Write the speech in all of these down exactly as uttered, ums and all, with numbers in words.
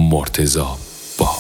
مرتضی باب.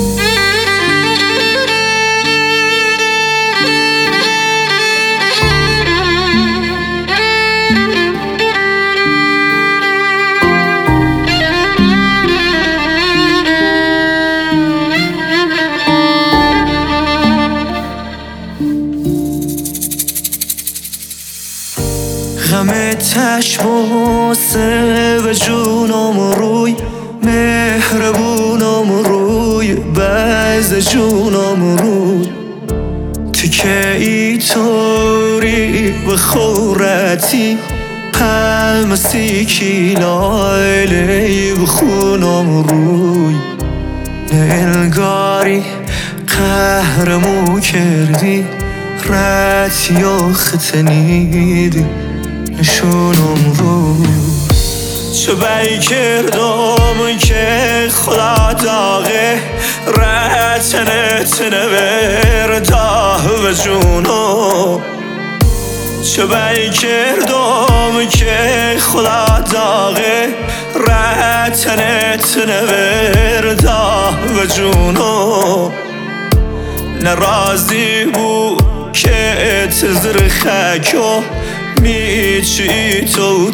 غم چشم و سر جونم روی مهربونم روی بعض جونم روی تیکه ای توری و خورتی پمسی کی لایلی و خونم روی نلگاری قهرمو کردی رتی و ختنیدی نشونم رو چه بی کردم که خدا داغه رتنه تنه برده و جونم چه بی کردم که خدا داغه رتنه تنه برده و جونم نرازی بود که تزر خاکو میچی تو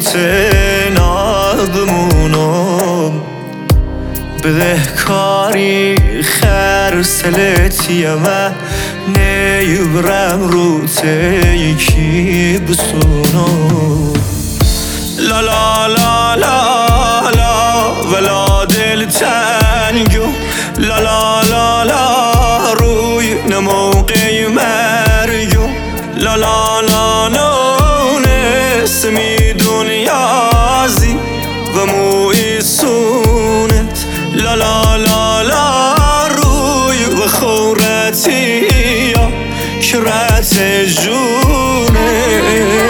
تنادمونم بده کاری خرسلتی اما نیبرم رو تیکی بسونم لا لا لا لا لا ولا دل تنگو لا لا لا لا روی نموقع مرگو لا لا لا لا اسمی دنیازی و موی سونت لا لا لا لا روی و خورتی یا کرت جونت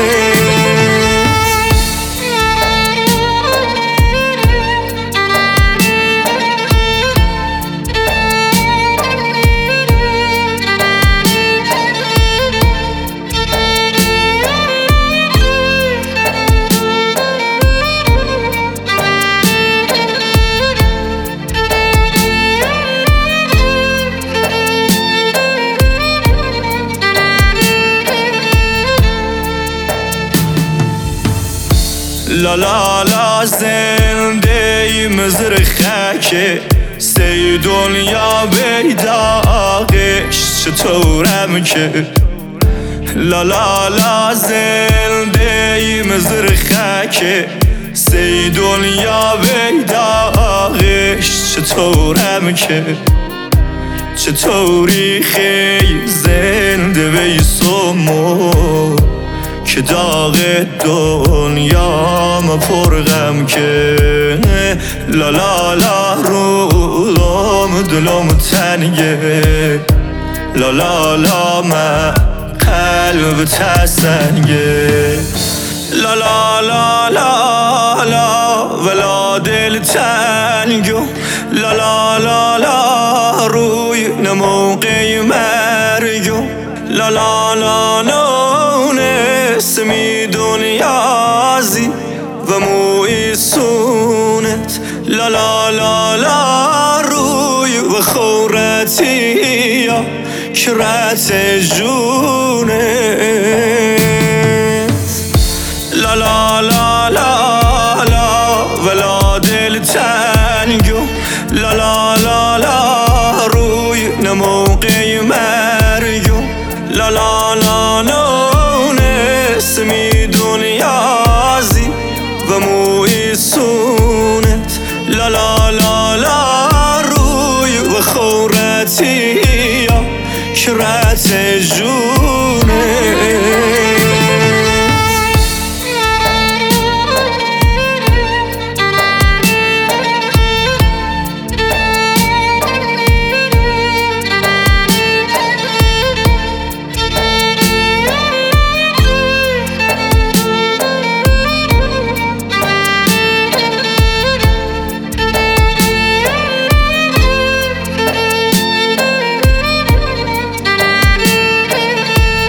لا لا لا زنده مزر خاکه سی دنیا بیداغش چطورم که لا لا لا زنده مزر خاکه سی دنیا بیداغش چطورم که چطوری خی زنده بیسمو که داغ دنیا ما پرغم که لا لا لا رولم دلم تنگه لا لا لا من قلب تسنگه لا لا لا لا لا ولا دل تنگو لا لا لا لا روی نموقع مرگو لا لا لا لا اسمی دنیازی و موی سونت لا لا لا لا روی و خورتی یا کرت جونت لا لا لا لا لا ولا دل تنگو لا لا لا لا روی نموقع مرگو لا لا لا لا اسمی دنیازی و موی سونت لا لا لا لا روی و خورتی یا کرت جونت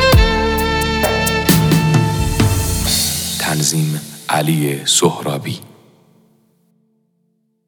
علی سهرابی.